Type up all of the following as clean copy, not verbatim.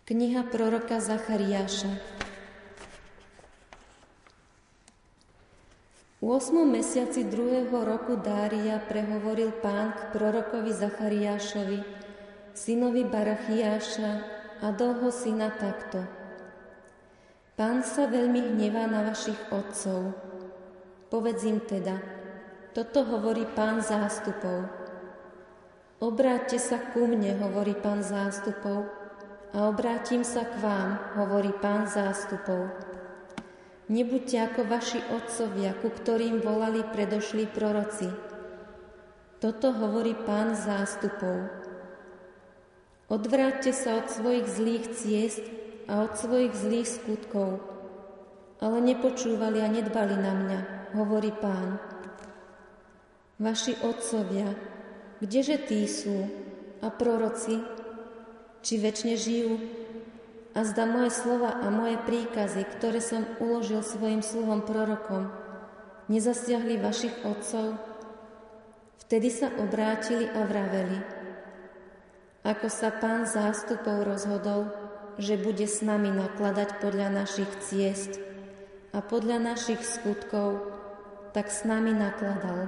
Kniha proroka Zachariáša. V 8. mesiaci 2. roku Dária prehovoril Pán k prorokovi Zachariášovi, synovi Barachiáša, Adovho syna takto. Pán sa veľmi hnevá na vašich otcov. Povedz im teda, toto hovorí Pán zástupov. Obráťte sa ku mne, hovorí Pán zástupov, a obrátim sa k vám, hovorí Pán zástupov. Nebuďte ako vaši otcovia, ku ktorým volali predošlí proroci. Toto hovorí Pán zástupov. Odvráťte sa od svojich zlých ciest a od svojich zlých skutkov, ale nepočúvali a nedbali na mňa, hovorí Pán. Vaši otcovia, kdeže tí sú, a proroci, či večne žijú? A zda moje slova a moje príkazy, ktoré som uložil svojim sluhom prorokom, nezasiahli vašich otcov? Vtedy sa obrátili a vraveli. Ako sa Pán zástupov rozhodol, že bude s nami nakladať podľa našich ciest a podľa našich skutkov, tak s nami nakladal.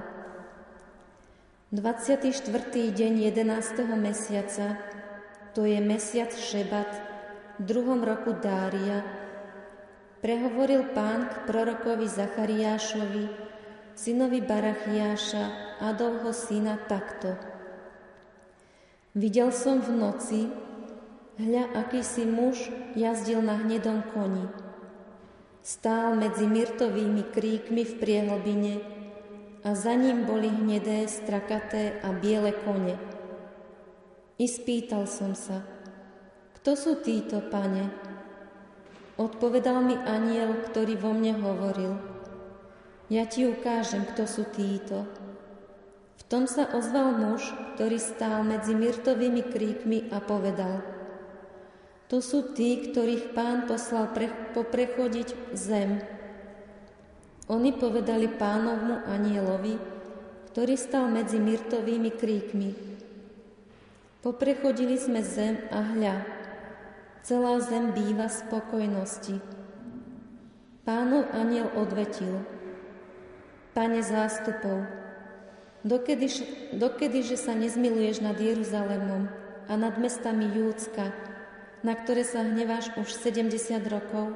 24. deň 11. mesiaca, to je mesiac Šebat, v 2. roku Dária, prehovoril Pán k prorokovi Zachariášovi, synovi Barachiáša, Adovho syna takto. Videl som v noci, hľa, akýsi muž jazdil na hnedom koni. Stál medzi myrtovými kríkmi v priehlbine a za ním boli hnedé, strakaté a biele kone. I spýtal som sa, kto sú títo, Pane? Odpovedal mi anjel, ktorý vo mne hovoril. Ja ti ukážem, kto sú títo. V tom sa ozval muž, ktorý stál medzi myrtovými kríkmi a povedal. To sú tí, ktorých Pán poslal poprechodiť zem. Oni povedali Pánovmu anjelovi, ktorý stal medzi myrtovými kríkmi. Poprechodili sme zem a hľa, celá zem býva v spokojnosti. Pánov anjel odvetil. Pane zástupov, dokedyže sa nezmiluješ nad Jeruzalémom a nad mestami Júdska, na ktoré sa hneváš už 70 rokov?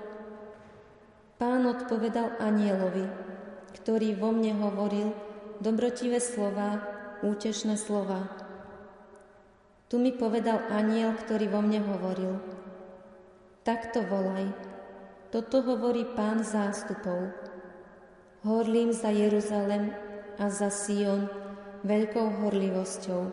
Pán odpovedal anjelovi, ktorý vo mne hovoril dobrotivé slová, útešné slová. Tu mi povedal anjel, ktorý vo mne hovoril. Takto volaj, toto hovorí Pán zástupov. Horlím za Jeruzalem a za Sion veľkou horlivosťou.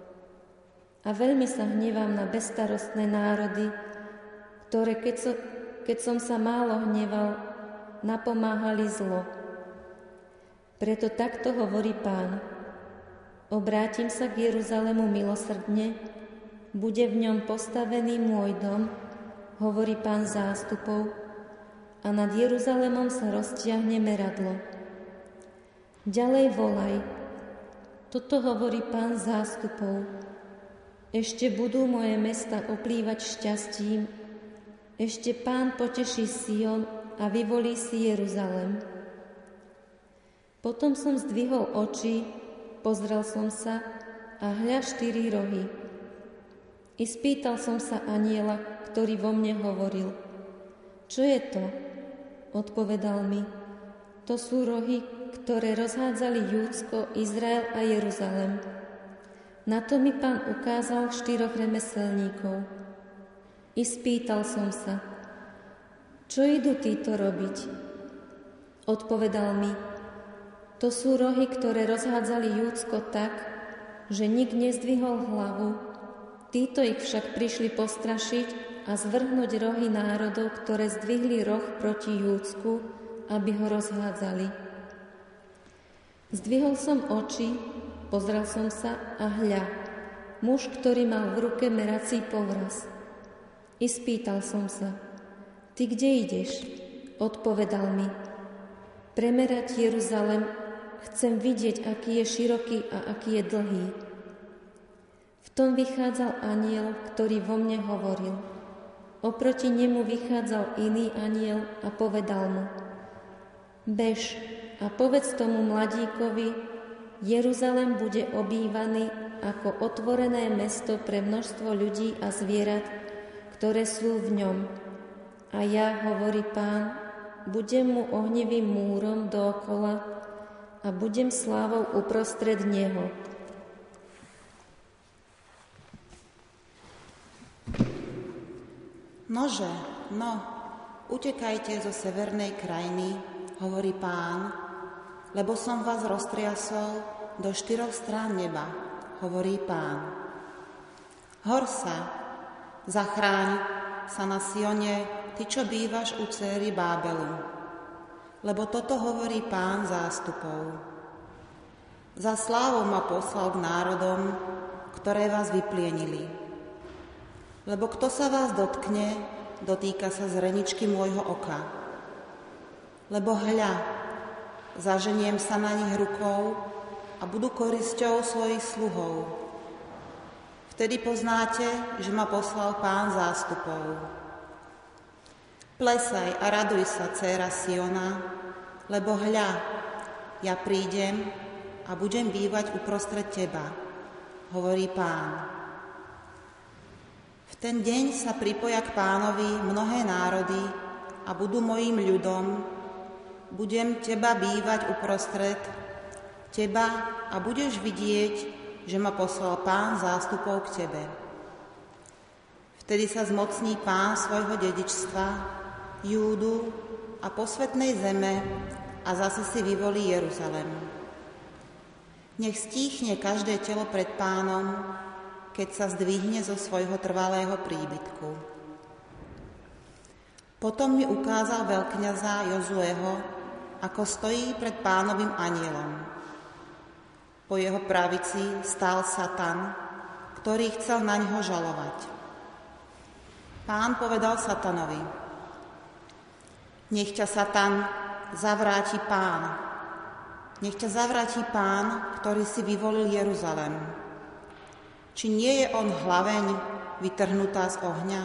A veľmi sa hnevám na bezstarostné národy, ktoré, keď som sa málo hneval, napomáhali zlo. Preto takto hovorí Pán. Obrátim sa k Jeruzalému milosrdne, bude v ňom postavený môj dom, hovorí Pán zástupov, a nad Jeruzalémom sa roztiahne meradlo. Ďalej volaj, toto hovorí Pán zástupov. Ešte budú moje mesta oplývať šťastím, ešte Pán poteší Sion a vyvolí si Jeruzalém. Potom som zdvihol oči, pozrel som sa a hľa 4 rohy. I spýtal som sa anjela, ktorý vo mne hovoril. Čo je to? Odpovedal mi. To sú rohy, ktoré rozhádzali Júdsko, Izrael a Jeruzalem. Na to mi Pán ukázal 4 remeselníkov. I spýtal som sa, čo idú títo robiť? Odpovedal mi, to sú rohy, ktoré rozhádzali Júdsko tak, že nik nezdvihol hlavu, títo ich však prišli postrašiť a zvrhnúť rohy národov, ktoré zdvihli roh proti Júdsku, aby ho rozhádzali. Zdvihol som oči, pozrel som sa a hľa, muž, ktorý mal v ruke merací povraz. I spýtal som sa, ty kde ideš? Odpovedal mi, premerať Jeruzalem, chcem vidieť, aký je široký a aký je dlhý. V tom vychádzal anjel, ktorý vo mne hovoril. Oproti nemu vychádzal iný anjel a povedal mu: Bež a povedz tomu mladíkovi, Jeruzalém bude obývaný ako otvorené mesto pre množstvo ľudí a zvierat, ktoré sú v ňom. A ja, hovorí Pán, budem mu ohnivým múrom dookola a budem slávou uprostred neho. Nože, utekajte zo severnej krajiny, hovorí Pán, lebo som vás roztriasol do 4 strán neba, hovorí Pán. Hor sa, zachráň sa na Sione, ty, čo bývaš u céry Bábelu, lebo toto hovorí Pán zástupov. Za slávou ma poslal k národom, ktoré vás vyplienili. Lebo kto sa vás dotkne, dotýka sa zreničky môjho oka. Lebo hľa, zaženiem sa na nich rukou a budú korisťou svojich sluhov. Vtedy poznáte, že ma poslal Pán zástupov. Plesaj a raduj sa, dcéra Siona, lebo hľa, ja prídem a budem bývať uprostred teba, hovorí Pán. V ten deň sa pripoja k Pánovi mnohé národy a budú mojím ľudom. Budem teba bývať uprostred teba a budeš vidieť, že ma poslal Pán zástupov k tebe. Vtedy sa zmocní Pán svojho dedičstva, Júdu a posvätnej zeme a zase si vyvolí Jeruzalem. Nech stíchne každé telo pred Pánom, keď sa zdvihne zo svojho trvalého príbytku. Potom mi ukázal veľkňaza Jozueho, ako stojí pred Pánovým anjelom. Po jeho pravici stál Satan, ktorý chcel na ňo žalovať. Pán povedal Satanovi: Nech ťa, Satan, zavráti Pán. Nech ťa zavráti Pán, ktorý si vyvolil Jeruzalém. Či nie je on hlaveň vytrhnutá z ohňa?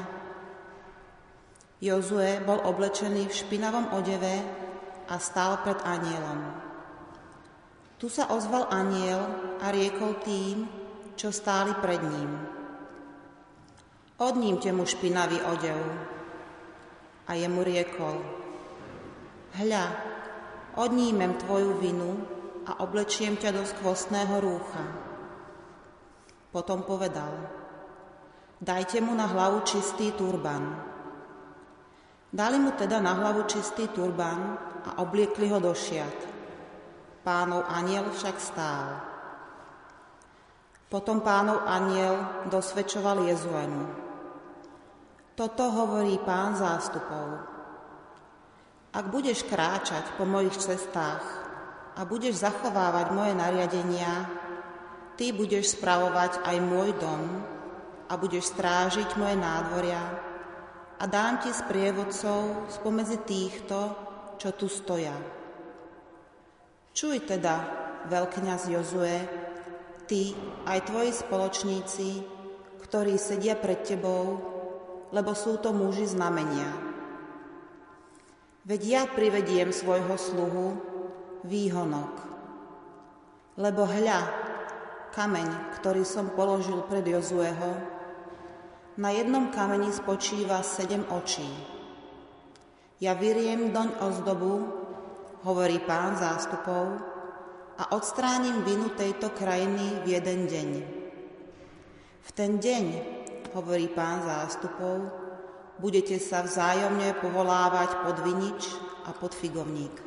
Jozue bol oblečený v špinavom odeve a stál pred anjelom. Tu sa ozval anjel a riekol tým, čo stáli pred ním: Odnímte mu špinavý odev. A jemu riekol: Hľa, odnímem tvoju vinu a oblečiem ťa do skvostného rúcha. Potom povedal: Dajte mu na hlavu čistý turban. Dali mu teda na hlavu čistý turban a obliekli ho do šiat. Pánov anjel však stál. Potom Pánov anjel dosvedčoval Jozuemu: Toto hovorí Pán zástupov. Ak budeš kráčať po mojich cestách a budeš zachovávať moje nariadenia, ty budeš spravovať aj môj dom a budeš strážiť moje nádvoria a dám ti sprievodcov spomedzi týchto, čo tu stoja. Čuj teda, veľkňaz Jozue, ty aj tvoji spoločníci, ktorí sedia pred tebou, lebo sú to muži znamenia. Veď ja privediem svojho sluhu, výhonok. Lebo hľa, kameň, ktorý som položil pred Jozueho, na jednom kameni spočíva 7 očí. Ja vyriem doň ozdobu, hovorí Pán zástupov, a odstránim vinu tejto krajiny v jeden deň. V ten deň, hovorí Pán zástupov, budete sa vzájomne povolávať pod vinič a pod figovník.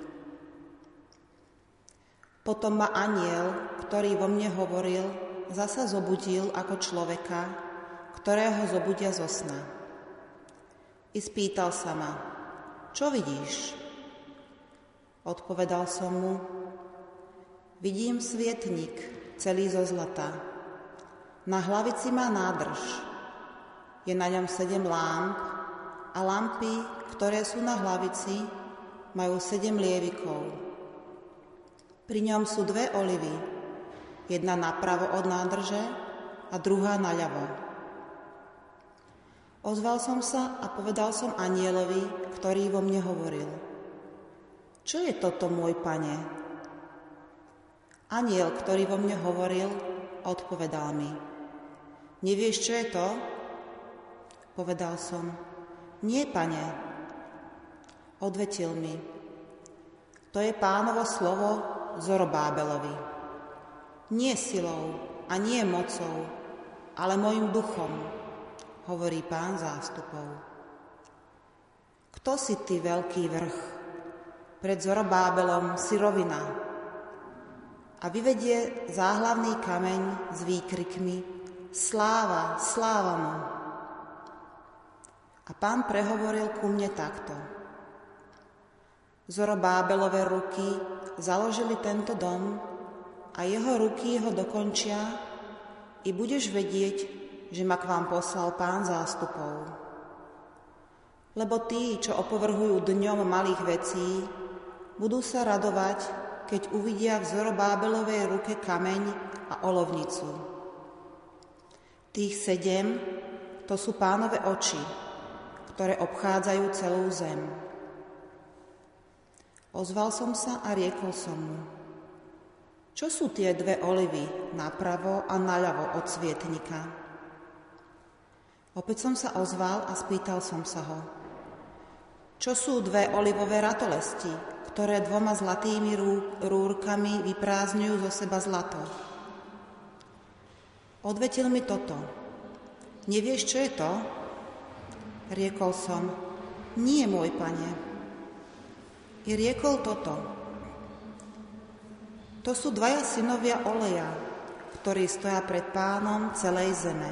Potom ma anjel, ktorý vo mne hovoril, zasa zobudil ako človeka, ktorého zobudia zo sna. I spýtal sa ma: Čo vidíš? Odpovedal som mu: Vidím svietnik, celý zo zlata. Na hlavici má nádrž. Je na ňom 7 lámp a lampy, ktoré sú na hlavici, majú 7 lievikov. Pri ňom sú 2 olivy, jedna napravo od nádrže a druhá naľavo. Ozval som sa a povedal som anjelovi, ktorý vo mne hovoril: Čo je toto, môj pane? Anjel, ktorý vo mne hovoril, odpovedal mi: Nevieš, čo je to? Povedal som: Nie, pane. Odvetil mi: To je Pánovo slovo Zorobábelovi. Nie silou a nie mocou, ale mojim duchom, hovorí Pán zástupov. Kto si ty, veľký vrch? Pred Zorobábelom si rovina. A vyvedie záhlavný kameň s výkrikmi: Sláva, sláva mu. A Pán prehovoril ku mne takto: Zorobábelové ruky založili tento dom a jeho ruky ho dokončia, i budeš vedieť, že ma k vám poslal Pán zástupov. Lebo tí, čo opovrhujú dňom malých vecí, budú sa radovať, keď uvidia v Zorobábelovej ruke kameň a olovnicu. Tých 7, to sú Pánove oči, ktoré obchádzajú celú zem. Ozval som sa a riekol som mu: Čo sú tie 2 olivy napravo a naľavo od svietnika? Opäť som sa ozval a spýtal som sa ho: Čo sú 2 olivové ratolesti, ktoré 2 zlatými rúrkami vyprázdňujú zo seba zlato? Odvetil mi toto: Nevieš, čo je to? Riekol som: Nie, môj pane. I riekol toto: To sú 2 synovia oleja, ktorí stoja pred Pánom celej zeme.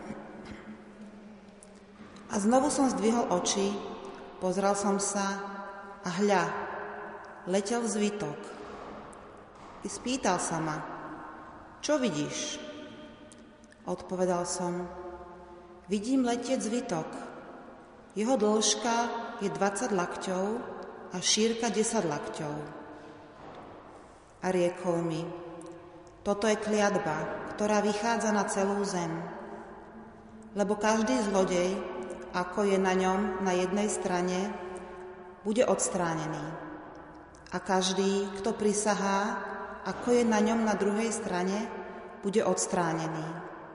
A znovu som zdvihol oči, pozrel som sa a hľa, letel zvitok. I spýtal sa ma: Čo vidíš? Odpovedal som: Vidím letieť zvitok. Jeho dĺžka je 20 lakťov a šírka 10 lakťov. A riekol mi: Toto je kliatba, ktorá vychádza na celú zem. Lebo každý zlodej, ako je na ňom na jednej strane, bude odstránený. A každý, kto prisahá, ako je na ňom na druhej strane, bude odstránený.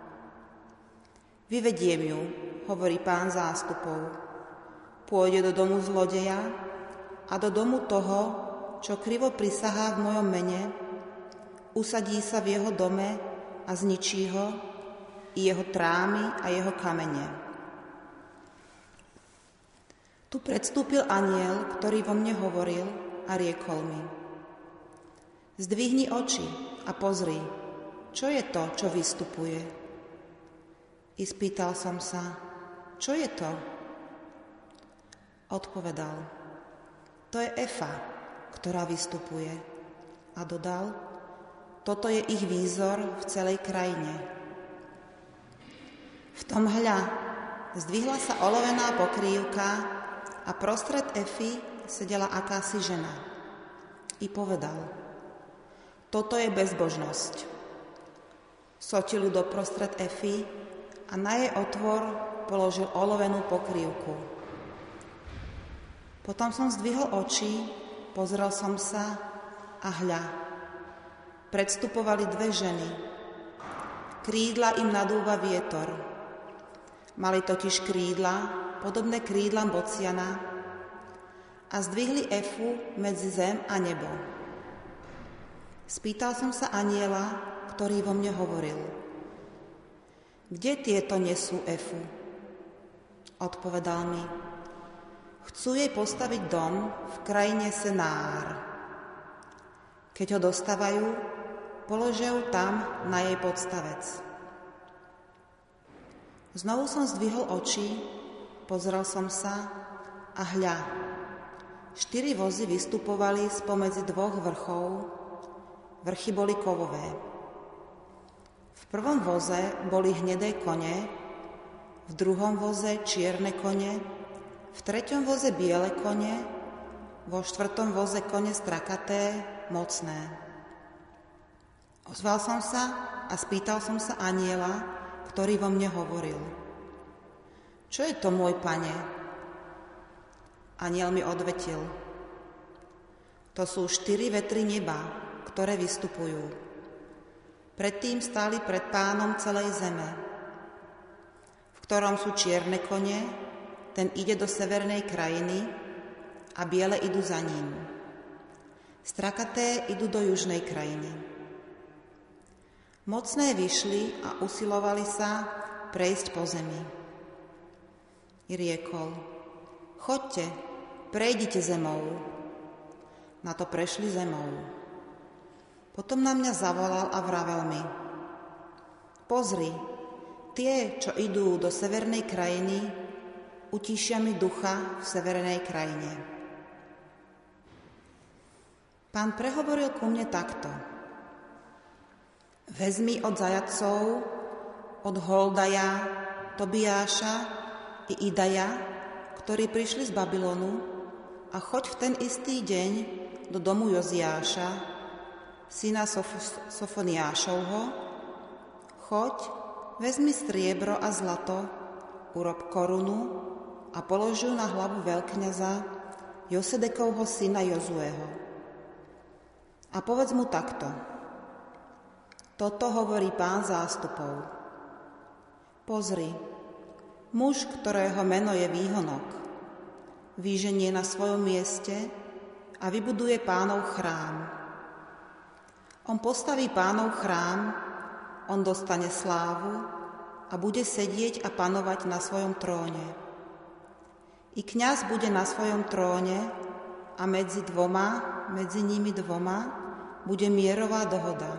Vyvediem ju, hovorí Pán zástupov. Pôjde do domu zlodeja a do domu toho, čo krivo prisahá v mojom mene, usadí sa v jeho dome a zničí ho, i jeho trámy a jeho kamene. Tu predstúpil anjel, ktorý vo mne hovoril, a riekol mi: Zdvihni oči a pozri, čo je to, čo vystupuje. I spýtal som sa: Čo je to? Odpovedal: To je Efa, ktorá vystupuje. A dodal: Toto je ich výzor v celej krajine. V tom hľa, zdvihla sa olovená pokrývka a prostred Efy sedela akási žena. I povedal: Toto je bezbožnosť. Sotil ju doprostred Efy a na jej otvor položil olovenú pokrývku. Potom som zdvihol oči, pozrel som sa a hľa, predstupovali 2 ženy. Krídla im nadúva vietor. Mali totiž krídla, podobné krídlam bociana, a zdvihli Efu medzi zem a nebo. Spýtal som sa anjela, ktorý vo mne hovoril: Kde tieto nesú Efu? Odpovedal mi: Chcú jej postaviť dom v krajine Senár. Keď ho dostávajú, položia ju tam na jej podstavec. Znovu som zdvihol oči, pozrel som sa a hľa, 4 vozy vystupovali spomedzi 2 vrchov, vrchy boli kovové. V prvom voze boli hnedé kone, v druhom voze čierne kone, v treťom voze biele kone, vo 4. voze kone strakaté, mocné. Ozval som sa a spýtal som sa anjela, ktorý vo mne hovoril: Čo je to, môj pane? Anjel mi odvetil: To sú 4 vetry neba, ktoré vystupujú. Predtým stáli pred Pánom celej zeme, v ktorom sú čierne kone, ten ide do severnej krajiny a biele idú za ním. Strakaté idú do južnej krajiny. Mocné vyšli a usilovali sa prejsť po zemi. I riekol: Choďte, prejdite zemou. Na to prešli zemou. Potom na mňa zavolal a vravel mi: Pozri, tie, čo idú do severnej krajiny, utíšia mi ducha v severnej krajine. Pán prehovoril ku mne takto: Vezmi od zajatcov, od Holdaja, Tobiáša i Idaja, ktorí prišli z Babylonu, a choď v ten istý deň do domu Joziáša, syna Sofoniášovho. Choď, vezmi striebro a zlato, urob korunu a polož ju na hlavu veľkňaza Josedekovho syna Jozueho. A povedz mu takto: Toto hovorí Pán zástupov. Pozri, muž, ktorého meno je Výhonok, vyženie na svojom mieste a vybuduje Pánov chrám. On postaví Pánov chrám, on dostane slávu a bude sedieť a panovať na svojom tróne. I kňaz bude na svojom tróne a medzi nimi dvoma bude mierová dohoda.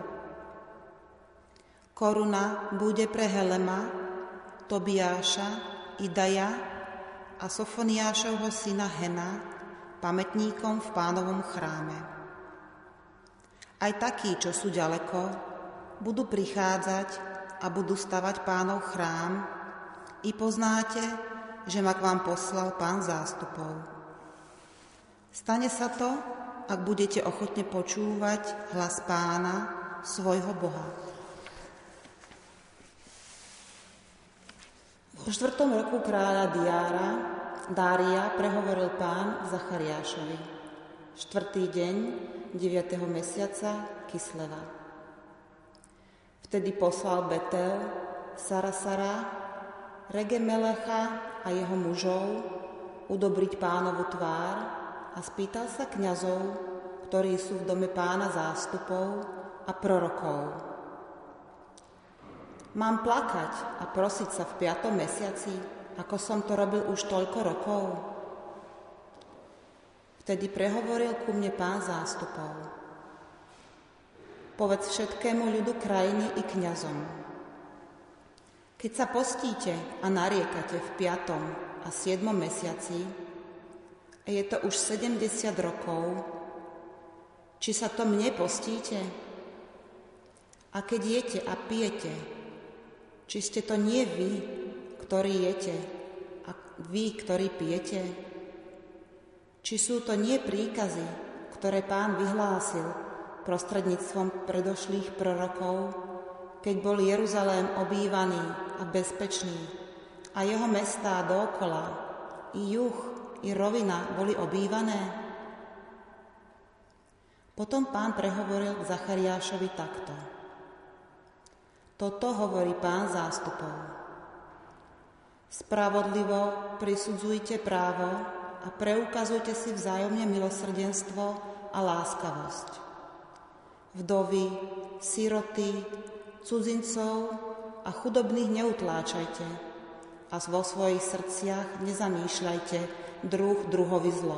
Koruna bude pre Helema, Tobiáša, Idaja a Sofoniášovho syna Hena, pamätníkom v Pánovom chráme. Aj takí, čo sú ďaleko, budú prichádzať a budú stavať Pánov chrám, i poznáte, že ma k vám poslal Pán zástupov. Stane sa to, ak budete ochotne počúvať hlas Pána, svojho Boha. Vo 4. roku kráľa Dária prehovoril Pán Zachariášovi. 4. deň 9. mesiaca Kisleva. Vtedy poslal Betel, Sarasara, Regemelecha a jeho mužov udobriť Pánovu tvár a spýtal sa kňazov, ktorí sú v dome Pána zástupov, a prorokov: Mám plakať a prosiť sa v 5. mesiaci, ako som to robil už toľko rokov? Vtedy prehovoril ku mne Pán zástupov: Povedz všetkému ľudu krajiny i kňazom: Keď sa postíte a nariekate v 5. a 7. mesiaci, a je to už 70 rokov, či sa to mne postíte? A keď jete a pijete, či ste to nie vy, ktorí jete, a vy, ktorí pijete? Či sú to nie príkazy, ktoré Pán vyhlásil prostredníctvom predošlých prorokov, keď bol Jeruzalém obývaný a bezpečný a jeho mestá dookola, i juh, i rovina boli obývané? Potom Pán prehovoril k Zachariášovi takto: Toto hovorí Pán zástupov: Spravodlivo prisudzujte právo a preukazujte si vzájomne milosrdenstvo a láskavosť. Vdovy, siroty, cudzincov a chudobných neutláčajte a vo svojich srdciach nezamýšľajte druhovi zlo.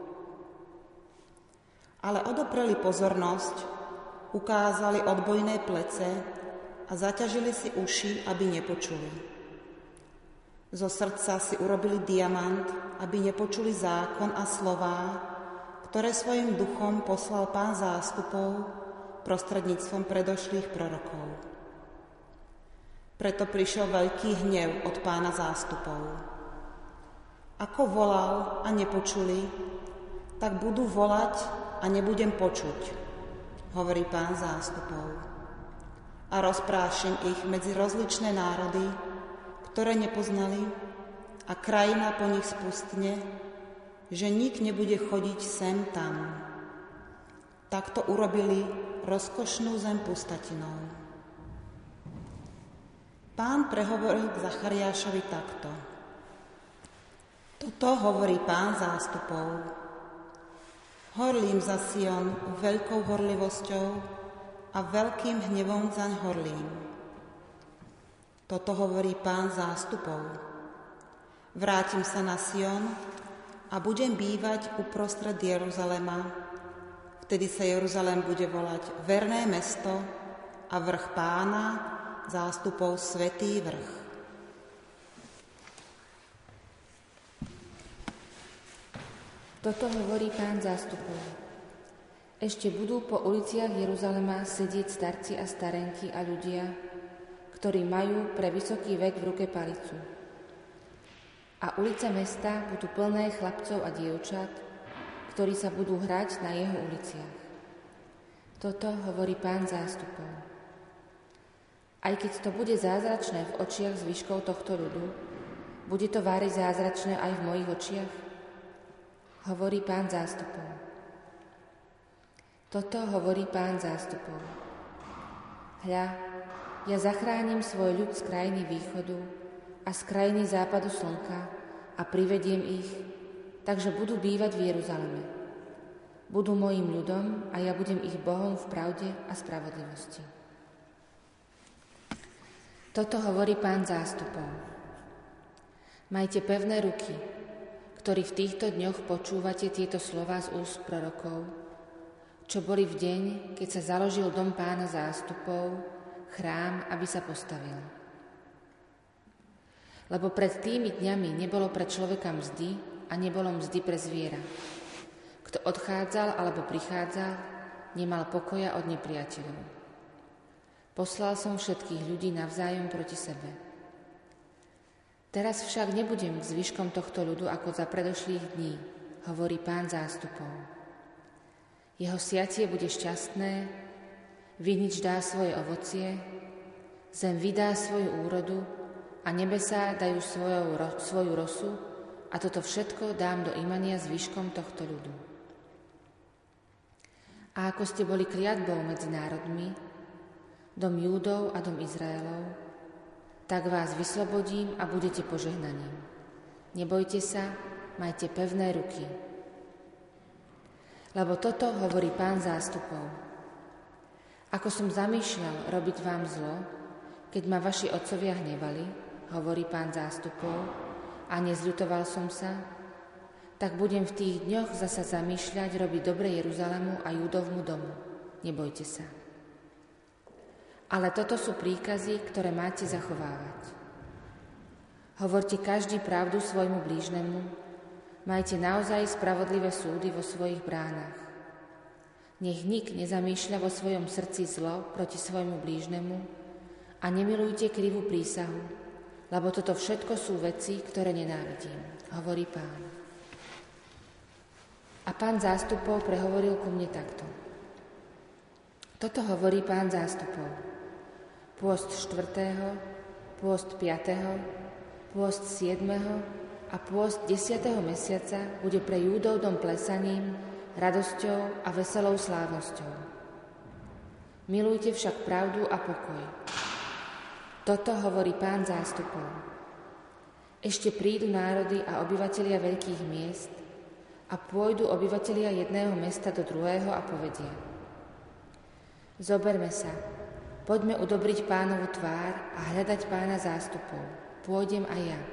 Ale odopreli pozornosť, ukázali odbojné plece a zaťažili si uši, aby nepočuli. Zo srdca si urobili diamant, aby nepočuli zákon a slová, ktoré svojim duchom poslal Pán zástupov prostredníctvom predošlých prorokov. Preto prišiel veľký hnev od Pána zástupov. Ako volal a nepočuli, tak budú volať a nebudem počuť, hovorí Pán zástupov. A rozprášim ich medzi rozličné národy, ktoré nepoznali, a krajina po nich spustne, že nik nebude chodiť sem tam. Takto urobili rozkošnú zem pustatinou. Pán prehovoril k Zachariášovi takto. Toto hovorí Pán zástupov. Horlím za Sion veľkou horlivosťou a veľkým hnevom zaň horlím. Toto hovorí Pán zástupov. Vrátim sa na Sion a budem bývať uprostred Jeruzalema. Vtedy sa Jeruzalém bude volať verné mesto a vrch Pána, zástupov svätý vrch. Toto hovorí Pán zástupov. Ešte budú po uliciach Jeruzalema sedieť starci a starenky a ľudia, ktorí majú pre vysoký vek v ruke palicu. A ulice mesta budú plné chlapcov a dievčat, ktorí sa budú hrať na jeho uliciach. Toto hovorí Pán zástupov. Aj keď to bude zázračné v očiach zvyškov tohto ľudu, bude to váriť zázračné aj v mojich očiach? Hovorí Pán zástupov. Toto hovorí Pán zástupov. Hľa, ja zachránim svoj ľud z krajiny východu a z krajiny západu slnka a privediem ich, takže budú bývať v Jeruzaleme. Budú mojím ľudom a ja budem ich Bohom v pravde a spravodlivosti. Toto hovorí Pán zástupov. Majte pevné ruky, ktorí v týchto dňoch počúvate tieto slová z úst prorokov, čo boli v deň, keď sa založil dom Pána zástupov, chrám, aby sa postavil. Lebo pred tými dňami nebolo pre človeka mzdy a nebolo mzdy pre zviera. Kto odchádzal alebo prichádzal, nemal pokoja od nepriateľov. Poslal som všetkých ľudí navzájom proti sebe. Teraz však nebudem k zvyškom tohto ľudu ako za predošlých dní, hovorí Pán zástupov. Jeho siatie bude šťastné, vinič dá svoje ovocie, zem vydá svoju úrodu a nebesá dajú svoju rosu a toto všetko dám do imania zvyškom tohto ľudu. A ako ste boli kliatbou medzi národmi, dom Júdov a dom Izraelov, tak vás vyslobodím a budete požehnaním. Nebojte sa, majte pevné ruky. Lebo toto hovorí Pán zástupov. Ako som zamýšľal robiť vám zlo, keď ma vaši otcovia hnevali, hovorí Pán zástupov, a nezľutoval som sa, tak budem v tých dňoch zasa zamýšľať robiť dobre Jeruzalému a Júdovmu domu. Nebojte sa. Ale toto sú príkazy, ktoré máte zachovávať. Hovorte každý pravdu svojmu blížnemu, majte naozaj spravodlivé súdy vo svojich bránach. Nech nik nezamýšľa vo svojom srdci zlo proti svojmu blížnemu a nemilujte krivú prísahu, lebo toto všetko sú veci, ktoré nenávidím, hovorí Pán. A Pán zástupov prehovoril ku mne takto. Toto hovorí Pán zástupov. Pôst 4., pôst 5., pôst 7. a pôst 10. mesiaca bude pre Júdov dom plesaním, radosťou a veselou slávnosťou. Milujte však pravdu a pokoj. Toto hovorí Pán zástupov. Ešte prídu národy a obyvatelia veľkých miest a pôjdu obyvatelia jedného mesta do druhého a povedia: Zoberme sa, poďme udobriť Pánovu tvár a hľadať Pána zástupov. Pôjdem aj ja.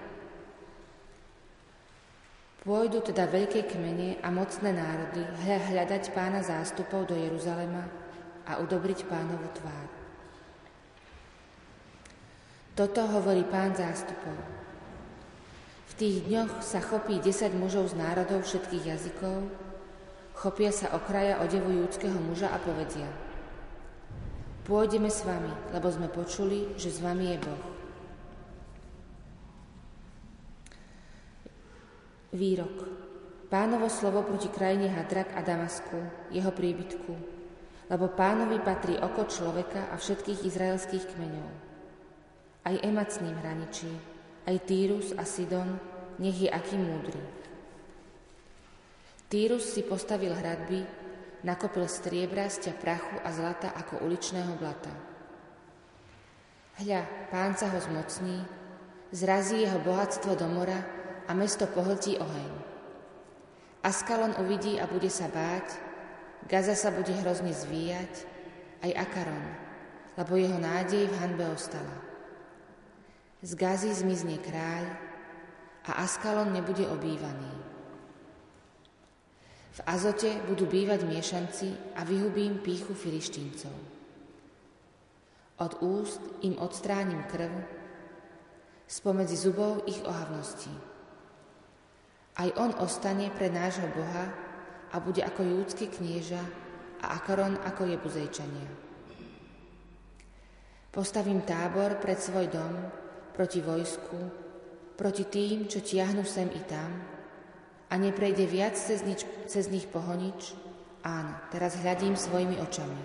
Pôjdu teda veľké kmene a mocné národy hľadať Pána zástupov do Jeruzalema a udobriť Pánovu tvár. Toto hovorí Pán zástupov. V tých dňoch sa chopí 10 mužov z národov všetkých jazykov, chopia sa okraja odevu júdskeho muža a povedia: Pôjdeme s vami, lebo sme počuli, že s vami je Boh. Výrok. Pánovo slovo proti krajine Hadrak a Damasku, jeho príbytku, lebo Pánovi patrí oko človeka a všetkých izraelských kmeňov. Aj Emat s ním hraničí, aj Týrus a Sidon, nech je aký múdry. Týrus si postavil hradby, nakopil striebra, sťa prachu a zlata ako uličného blata. Hľa, Pán sa ho zmocní, zrazí jeho bohatstvo do mora a mesto pohltí oheň. Askalon uvidí a bude sa báť, Gaza sa bude hrozne zvíjať, aj Akaron, lebo jeho nádej v hanbe ostala. Z Gazy zmizne kráľ a Askalon nebude obývaný. V Azote budú bývať miešanci a vyhubím pýchu Filištíncov. Od úst im odstránim krv, spomedzi zubov ich ohavností. Aj on ostane pre nášho Boha a bude ako júdsky knieža a Akaron ako Jebuzejčania. Postavím tábor pred svoj dom proti vojsku, proti tým, čo tiahnu sem i tam, a neprejde viac cez nich pohonič. Áno, teraz hľadím svojimi očami.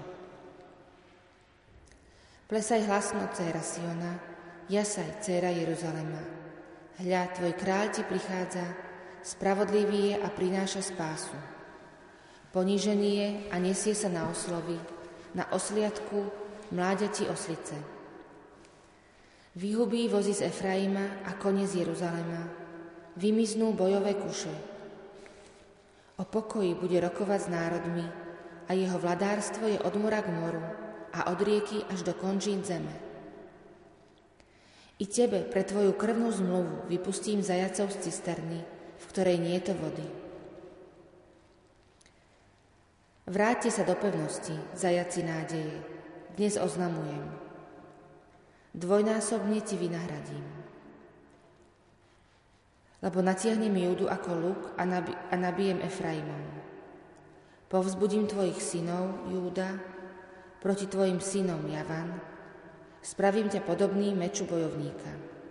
Plesaj hlasno, dcéra Siona, jasaj, dcéra Jeruzalema. Hľa, tvoj kráľ ti prichádza, spravodlivý je a prináša spásu. Ponížený je a nesie sa na oslovy, na osliadku mláďati oslice. Vyhubí vozy z Efraima a kone z Jeruzalema, vymiznú bojové kuše. O pokoji bude rokovať s národmi a jeho vladárstvo je od mora k moru a od rieky až do končín zeme. I tebe pre tvoju krvnú zmluvu vypustím zajacov z cisterny, v ktorej nie je to vody. Vráťte sa do pevnosti, zajaci nádeje, dnes oznamujem. Dvojnásobne ti vynahradím. Lebo natiahnem Júdu ako luk a nabijem Efraimom. Povzbudím tvojich synov, Júda, proti tvojim synom, Javan, spravím ťa podobný meču bojovníka.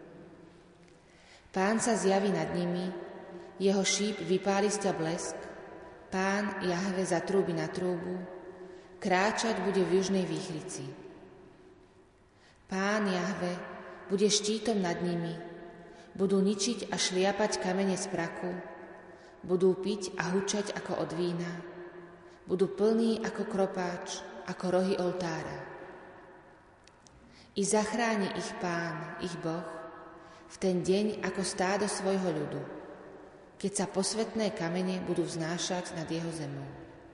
Pán sa zjaví nad nimi, jeho šíp vypáli z ťa blesk, Pán Jahve zatrúbi na trúbu, kráčať bude v južnej výchrici. Pán Jahve bude štítom nad nimi, budú ničiť a šliapať kamene z praku, budú piť a hučať ako od vína, budú plní ako kropáč, ako rohy oltára. I zachráni ich Pán, ich Boh, v ten deň ako stádo svojho ľudu, keď sa posvätné kamene budú vznášať nad jeho zemou.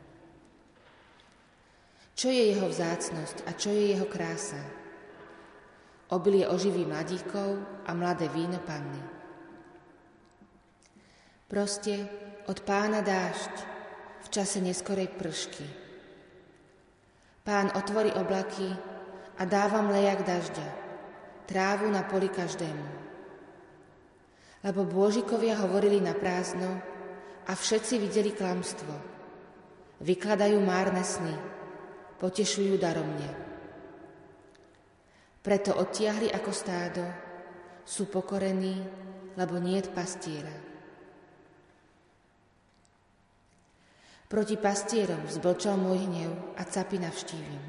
Čo je jeho vzácnosť a čo je jeho krása? Obilie oživí mladíkov a mladé víno panny. Proste od Pána dážď v čase neskorej pršky. Pán otvorí oblaky a dáva mlejak dažďa, trávu na poli každému. Lebo bôžikovia hovorili na prázdno a všetci videli klamstvo. Vykladajú márne sny, potešujú daromne. Preto odtiahli ako stádo, sú pokorení, lebo niet pastiera. Proti pastierom vzblčal môj hnev a capy navštívim.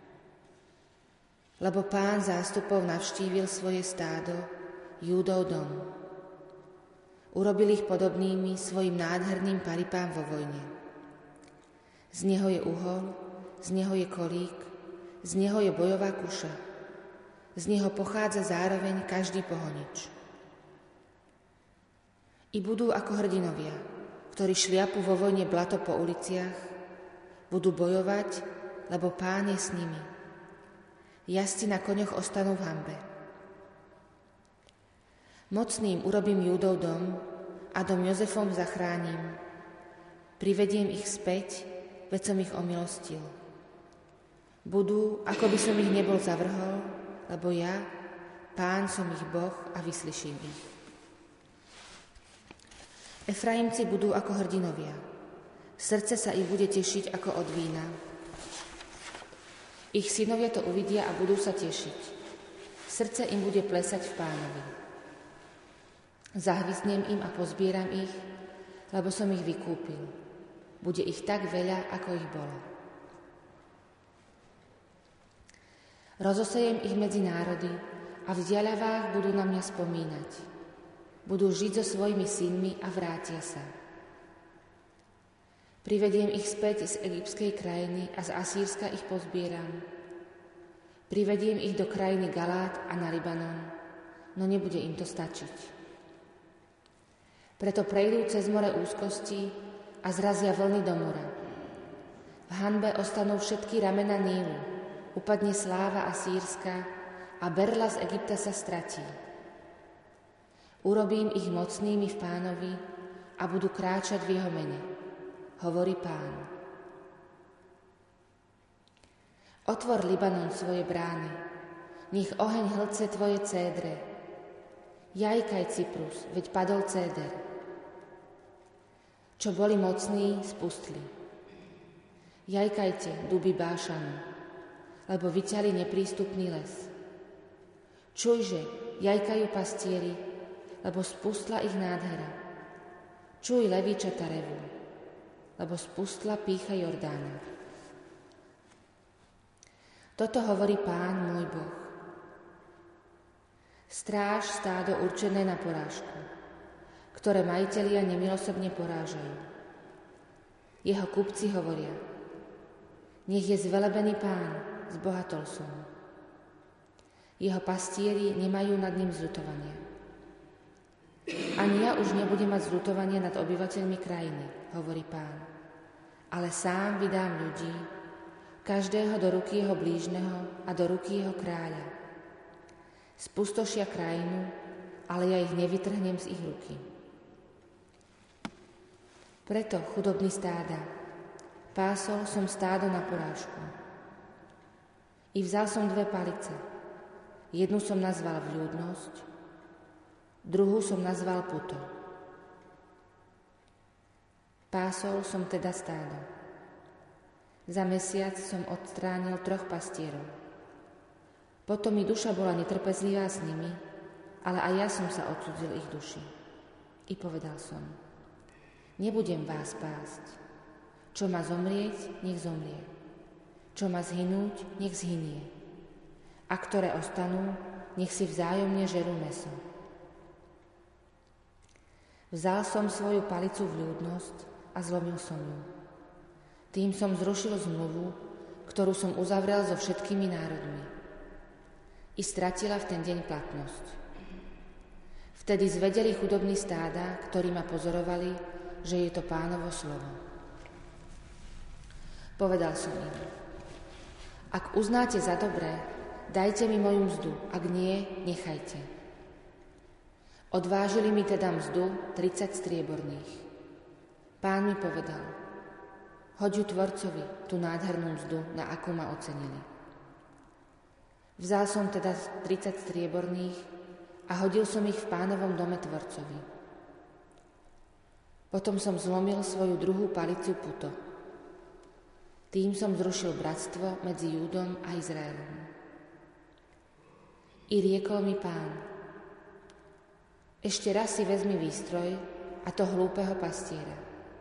Lebo Pán zástupov navštívil svoje stádo, Júdov dom. Urobil ich podobnými svojim nádherným paripám vo vojne. Z neho je uhol, z neho je kolík, z neho je bojová kuša. Z neho pochádza zároveň každý pohonič. I budú ako hrdinovia, ktorí šliapu vo vojne blato po uliciach, budú bojovať, lebo Pán je s nimi. Jazdci na koňoch ostanú v hanbe. Mocným urobím Júdov dom a dom Jozefom zachránim. Privediem ich späť, veď som ich omilostil. Budú, ako by som ich nebol zavrhol, lebo ja, Pán, som ich Boh a vyslyším ich. Efraimci budú ako hrdinovia. Srdce sa ich bude tešiť ako od vína. Ich synovia to uvidia a budú sa tešiť. Srdce im bude plesať v Pánovi. Zahviznem im a pozbieram ich, lebo som ich vykúpil. Bude ich tak veľa, ako ich bolo. Rozosejem ich medzi národy a v vzdiaľavách budú na mňa spomínať. Budú žiť so svojimi synmi a vrátia sa. Privediem ich späť z egyptskej krajiny a z Asýrska ich pozbieram. Privediem ich do krajiny Galát a na Libanon, no nebude im to stačiť. Preto prejdú cez more úzkosti a zrazia vlny do mora. V hanbe ostanú všetky ramena Nílu, upadne sláva Asýrska a berla z Egypta sa stratí. Urobím ich mocnými v Pánovi a budú kráčať v jeho mene, hovorí Pán. Otvor, Libanon, svoje brány, nech oheň hlce tvoje cédre. Jajkaj, Cyprus, veď padol céder. Čo boli mocní, spustli. Jajkajte, duby Bášanu, lebo vyťali neprístupný les. Čujže, jajkajú pastieri, lebo spustla ich nádhera. Čuj, levíčata revu, lebo spustla pýcha Jordána. Toto hovorí Pán, môj Boh. Stráž stádo určené na porážku, ktoré majitelia nemilosrdne porážajú. Jeho kupci hovoria: nech je zvelebený Pán, zbohatol som. Jeho pastieri nemajú nad ním zľutovania. Ani ja už nebudem mať zľutovanie nad obyvateľmi krajiny, hovorí Pán, ale sám vydám ľudí, každého do ruky jeho blížneho a do ruky jeho kráľa. Spustošia krajinu, ale ja ich nevytrhnem z ich ruky. Preto, chudobný stáda, pásol som stádo na porážku. I vzal som 2 palice. Jednu som nazval vľúdnosť, druhú som nazval puto. Pásol som teda stádo. Za mesiac som odstránil 3 pastierov. Potom mi duša bola netrpezlivá s nimi, ale aj ja som sa odcudzil ich duši. I povedal som: nebudem vás pásť. Čo má zomrieť, nech zomrie. Čo má zhynúť, nech zhynie. A ktoré ostanú, nech si vzájomne žerú mäso. Vzal som svoju palicu vľúdnosť a zlomil som ju. Tým som zrušil zmluvu, ktorú som uzavrel so všetkými národmi. I stratila v ten deň platnosť. Vtedy zvedeli chudobní stáda, ktorí ma pozorovali, že je to Pánovo slovo. Povedal som im: ak uznáte za dobré, dajte mi moju mzdu, ak nie, nechajte. Odvážili mi teda mzdu 30 strieborných. Pán mi povedal: hoď ju tvorcovi, tú nádhernú mzdu, na akú ma ocenili. Vzal som teda 30 strieborných a hodil som ich v Pánovom dome tvorcovi. Potom som zlomil svoju druhú palicu puto. Tým som zrušil bratstvo medzi Júdom a Izraelom. I riekol mi Pán: ešte raz si vezmi výstroj, a to hlúpeho pastiera.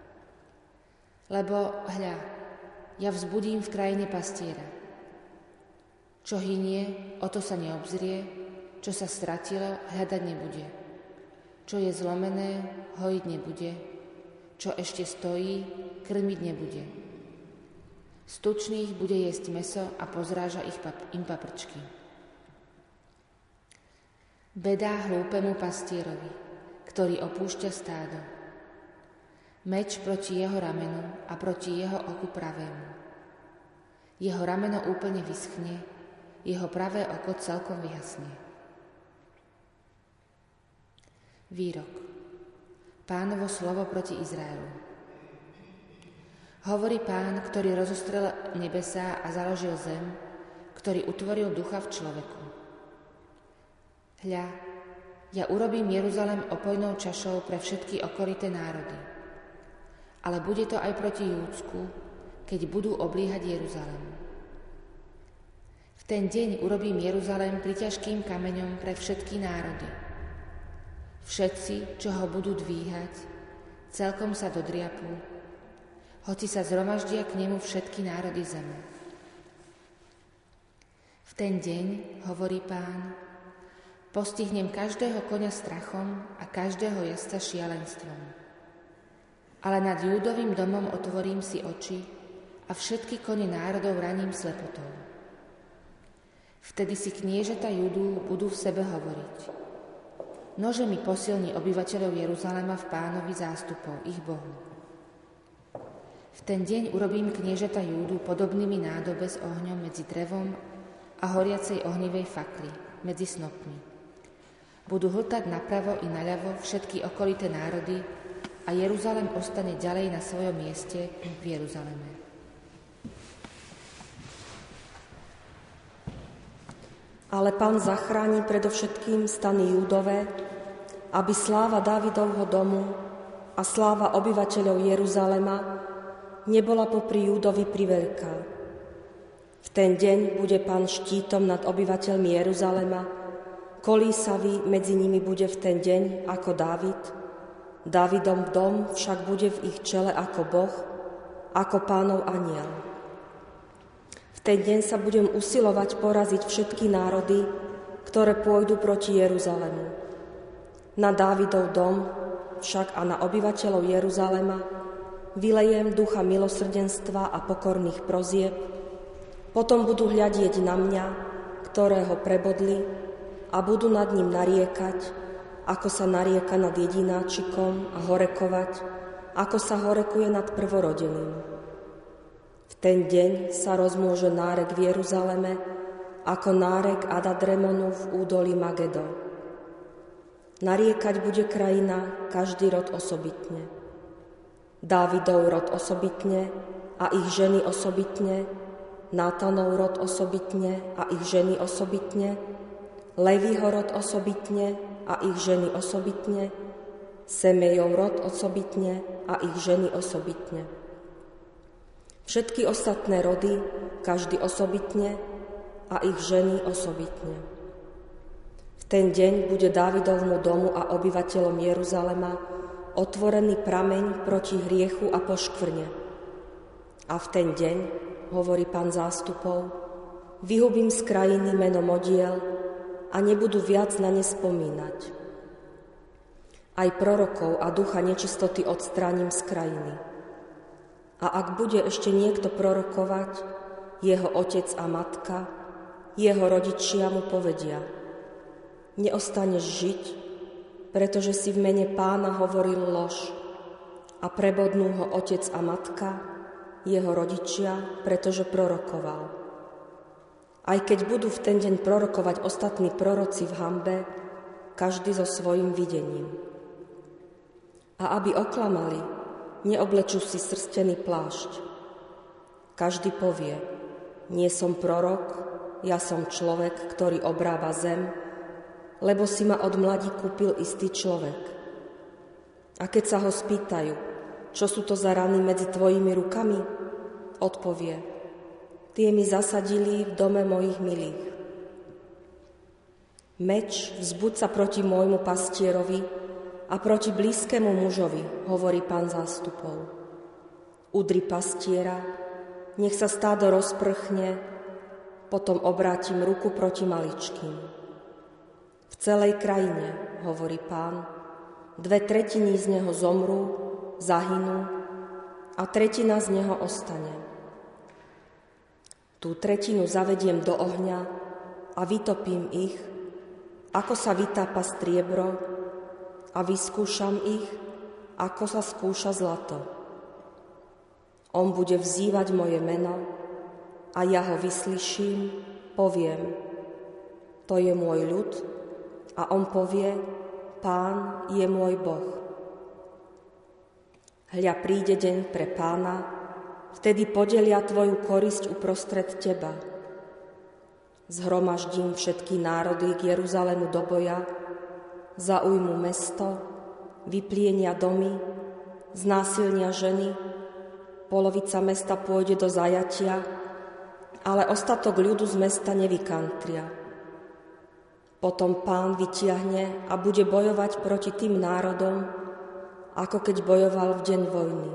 Lebo, hľa, ja vzbudím v krajine pastiera. Čo hynie, o to sa neobzrie, čo sa stratilo, hľadať nebude. Čo je zlomené, hojiť nebude. Čo ešte stojí, krmiť nebude. Z tučných bude jesť mäso a pozráža im paprčky. Bedá hlúpemu pastierovi, ktorý opúšťa stádo. Meč proti jeho ramenu a proti jeho oku pravému. Jeho rameno úplne vyschne, jeho pravé oko celkom vyhasne. Výrok. Pánovo slovo proti Izraelu. Hovorí Pán, ktorý rozostrel nebesá a založil zem, ktorý utvoril ducha v človeku. Hľa, ja urobím Jeruzalém opojnou čašou pre všetky okolité národy. Ale bude to aj proti Júdsku, keď budú oblíhať Jeruzalém. V ten deň urobím Jeruzalém priťažkým kameňom pre všetky národy. Všetci, čo ho budú dvíhať, celkom sa dodriapú, hoci sa zhromaždia k nemu všetky národy zeme. V ten deň, hovorí Pán, Postihnem každého koňa strachom a každého jazdca šialenstvom. Ale nad Júdovým domom otvorím si oči a všetky kone národov raním slepotou. Vtedy si kniežata Júdu budú v sebe hovoriť: Nože mi posilní obyvateľov Jeruzalema v Pánovi zástupov, ich Bohu. V ten deň urobím kniežata Júdu podobnými nádobe s ohňom medzi drevom a horiacej ohnivej fakly medzi snopmi. Budú hltať napravo i naľavo všetky okolité národy a Jeruzalem ostane ďalej na svojom mieste v Jeruzaleme. Ale Pán zachráni predovšetkým stany Júdové, aby sláva Dávidovho domu a sláva obyvateľov Jeruzalema nebola popri Júdovi priveľká. V ten deň bude Pán štítom nad obyvateľmi Jeruzalema, kolísavý medzi nimi bude v ten deň ako Dávid, Dávidom dom však bude v ich čele ako Boh, ako Pánov anjel. V ten deň sa budem usilovať poraziť všetky národy, ktoré pôjdu proti Jeruzalemu. Na Dávidov dom však a na obyvateľov Jeruzalema vylejem ducha milosrdenstva a pokorných prozieb, potom budú hľadieť na mňa, ktorého prebodli, a budú nad ním nariekať, ako sa narieka nad jedináčikom a horekovať, ako sa horekuje nad prvorodeným. V ten deň sa rozmôže nárek v Jeruzaleme, ako nárek Adadremonu v údolí Magedo. Nariekať bude krajina každý rod osobitne. Dávidov rod osobitne a ich ženy osobitne, Nátanov rod osobitne a ich ženy osobitne, Levího rod osobitne a ich ženy osobitne, Semejov rod osobitne a ich ženy osobitne. Všetky ostatné rody, každý osobitne a ich ženy osobitne. V ten deň bude Dávidovmu domu a obyvateľom Jeruzalema otvorený prameň proti hriechu a poškvrne. A v ten deň, hovorí Pán zástupov, vyhubím z krajiny meno modiel a nebudú viac na ne spomínať. Aj prorokov a ducha nečistoty odstránim z krajiny. A ak bude ešte niekto prorokovať, jeho otec a matka, jeho rodičia mu povedia: neostaneš žiť, pretože si v mene Pána hovoril lož, a prebodnú ho otec a matka, jeho rodičia, pretože prorokoval. Aj keď budú v ten deň prorokovať ostatní proroci v hanbe, každý so svojím videním. A aby oklamali, neoblečú si srstený plášť. Každý povie: nie som prorok, ja som človek, ktorý obrába zem, lebo si ma od mladí kúpil istý človek. A keď sa ho spýtajú: čo sú to za rany medzi tvojimi rukami? Odpovie: tie mi zasadili v dome mojich milých. Meč vzbuď sa proti môjmu pastierovi a proti blízkému mužovi, hovorí Pán zástupov. Udri pastiera, nech sa stádo rozprchne, potom obrátim ruku proti maličkým. V celej krajine, hovorí Pán, 2/3 z neho zomrú, zahynú a 1/3 z neho ostane. Tú 1/3 zavediem do ohňa a vytopím ich, ako sa vytápa striebro, a vyskúšam ich, ako sa skúša zlato. On bude vzývať moje meno a ja ho vyslyším, poviem: to je môj ľud, a on povie: Pán je môj Boh. Hľa, príde deň pre Pána, vtedy podelia tvoju korisť uprostred teba. Zhromaždím všetky národy k Jeruzalému do boja, zaujmu mesto, vyplienia domy, znásilnia ženy, polovica mesta pôjde do zajatia, ale ostatok ľudu z mesta nevykantria. Potom Pán vytiahne a bude bojovať proti tým národom, ako keď bojoval v deň vojny.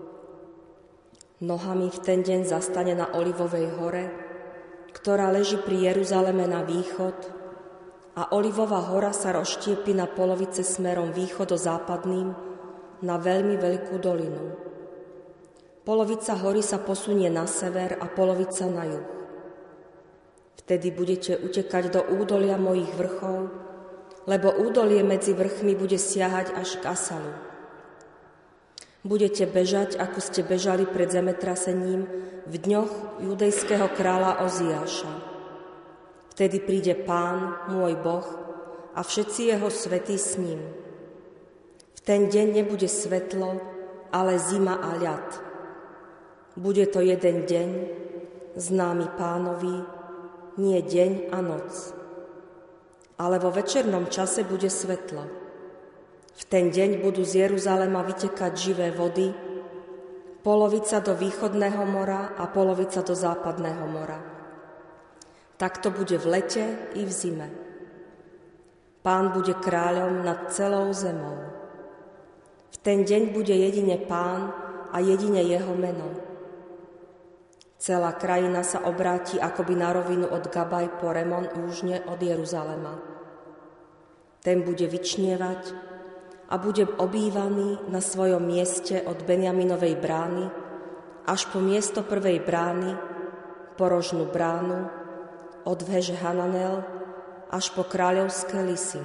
Nohami v ten deň zastane na Olivovej hore, ktorá leží pri Jeruzaleme na východ, a Olivová hora sa rozštiepi na polovice smerom východo-západným na veľmi veľkú dolinu. Polovica hory sa posunie na sever a polovica na juh. Vtedy budete utekať do údolia mojich vrchov, lebo údolie medzi vrchmi bude siahať až k Asalu. Budete bežať, ako ste bežali pred zemetrasením v dňoch judejského kráľa Oziáša. Vtedy príde Pán, môj Boh, a všetci jeho svätí s ním. V ten deň nebude svetlo, ale zima a ľad. Bude to jeden deň, známy Pánovi, nie deň a noc. Ale vo večernom čase bude svetlo. V ten deň budú z Jeruzalema vytekať živé vody, polovica do východného mora a polovica do západného mora. Tak to bude v lete i v zime. Pán bude kráľom nad celou zemou. V ten deň bude jedine Pán a jedine jeho meno. Celá krajina sa obráti akoby na rovinu od Gabaj po Remon južne od Jeruzalema. Ten bude vyčnievať a bude obývaný na svojom mieste od Benjaminovej brány až po miesto prvej brány, porožnú bránu, od veže Hananel až po kráľovské lisy.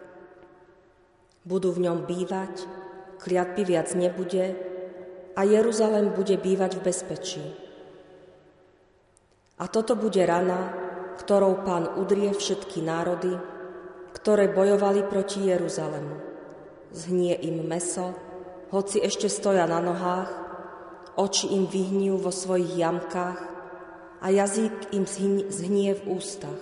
Budú v ňom bývať, kliatby viac nebude a Jeruzalém bude bývať v bezpečí. A toto bude rana, ktorou Pán udrie všetky národy, ktoré bojovali proti Jeruzalému. Zhnie im mäso, hoci ešte stoja na nohách, oči im vyhnijú vo svojich jamkách a jazyk im zhnie v ústach.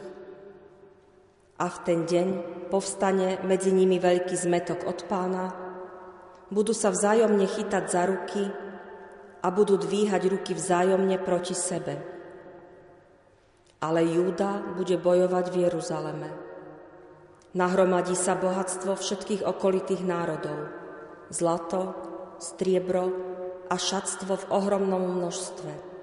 A v ten deň povstane medzi nimi veľký zmätok od Pána, budú sa vzájomne chytať za ruky a budú dvíhať ruky vzájomne proti sebe. Ale Júda bude bojovať v Jeruzaleme. Nahromadí sa bohatstvo všetkých okolitých národov, zlato, striebro a šatstvo v ohromnom množstve.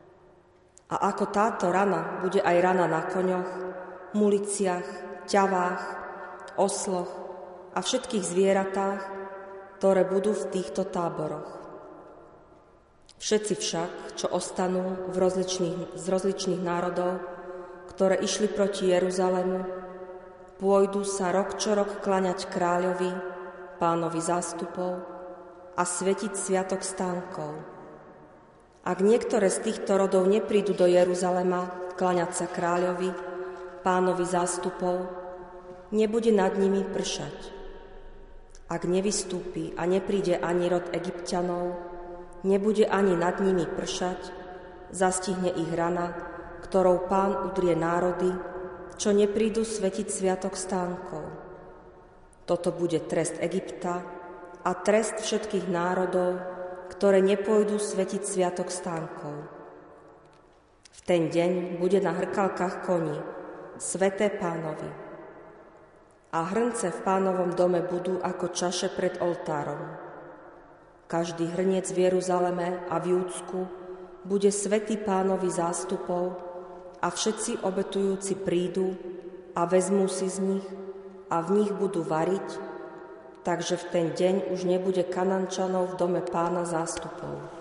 A ako táto rana bude aj rana na koňoch, muliciach, ťavách, osloch a všetkých zvieratách, ktoré budú v týchto táboroch. Všetci však, čo ostanú z rozličných národov, ktoré išli proti Jeruzalému, pôjdu sa rok čo rok klaňať kráľovi, Pánovi zástupov a svetiť sviatok stánkov. Ak niektoré z týchto rodov neprídu do Jeruzalema klaňať sa kráľovi, Pánovi zástupov, nebude nad nimi pršať. Ak nevystúpi a nepríde ani rod Egypťanov, nebude ani nad nimi pršať, zastihne ich rana, ktorou Pán udrie národy, čo neprídu svetiť sviatok stánkov. Toto bude trest Egypta a trest všetkých národov, ktoré nepôjdu svetiť sviatok stánkov. V ten deň bude na hrkalkách koní, sveté Pánovi. A hrnce v Pánovom dome budú ako čaše pred oltárom. Každý hrniec v Jeruzaleme a v Júdsku bude svätý Pánovi zástupov a všetci obetujúci prídu a vezmú si z nich a v nich budú variť, takže v ten deň už nebude Kanančanov v dome Pána zástupov.